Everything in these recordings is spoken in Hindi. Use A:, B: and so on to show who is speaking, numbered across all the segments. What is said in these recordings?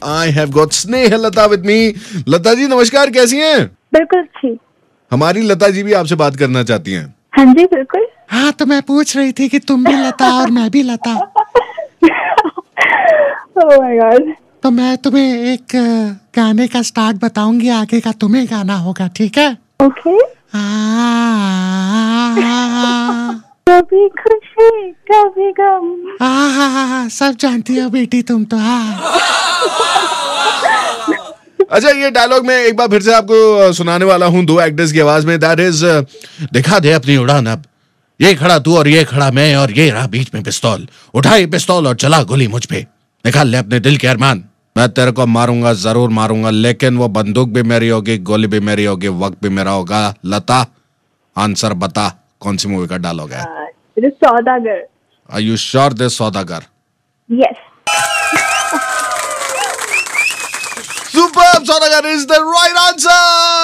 A: I have got Snehalata with me. Lata ji नमस्कार, कैसी हैं?
B: बिल्कुल ठीक।
A: हमारी लता जी भी आपसे बात करना चाहती हैं।
B: हाँ जी बिल्कुल।
C: हाँ तो मैं पूछ रही थी कि तुम भी लता और मैं भी लता।
B: Oh my God।
C: तो मैं तुम्हें एक गाने का स्टार्ट बताऊंगी, आगे का तुम्हें गाना होगा, ठीक है?
B: ओके। कभी खुशी कभी गम।
C: सब जानती हो बेटी तुम तो।
A: अच्छा, ये डायलॉग मैं एक बार फिर से आपको सुनाने वाला हूँ 2 एक्टर्स की आवाज में। दैट इज दिखा दे अपनी उड़ान अब, ये खड़ा तू और ये खड़ा मैं और ये रहा बीच में पिस्तौल, उठा ये पिस्तौल और चला गोली मुझ पे, निकाल ले अपने दिल के अरमान। मैं तेरे को मारूंगा, जरूर मारूंगा, लेकिन वो बंदूक भी मेरी होगी, गोली भी मेरी होगी, वक्त भी मेरा होगा। लता आंसर बता, कौन सी मूवी का डायलॉग है?
B: Saudagar.
A: Are you sure this Saudagar?
B: Yes.
A: Superb, Saudagar is the right answer.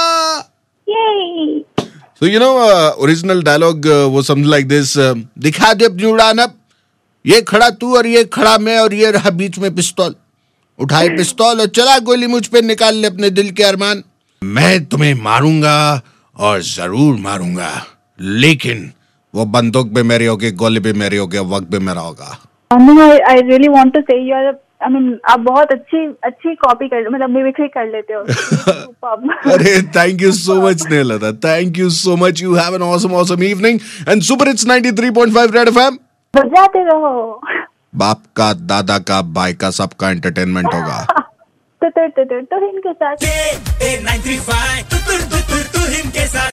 B: Yay!
A: So you know, original dialogue was something like this: दिखा दे अपनी उड़ान अब, ये खड़ा तू और ये खड़ा मैं और ये रहा बीच में पिस्तौल, उठाए पिस्तौल और चला गोली मुझ पे, निकाल ले अपने दिल के अरमान। मैं तुम्हें मारूंगा और जरूर मारूंगा, लेकिन वो बंदूक भी मेरी होगी, गोली भी मेरी होगी, वक्त भी मेरा होगा।
B: I really want to say you are आप बहुत अच्छी कॉपी कर, मतलब मिमिक्री कर लेते हो।
A: अरे thank you so much Snehalata, thank you so much. You have an awesome evening and super hits 93.5 red FM
B: बजाते रहो।
A: बाप का, दादा का, भाई का, सबका एंटरटेनमेंट होगा।
B: तो इनके साथ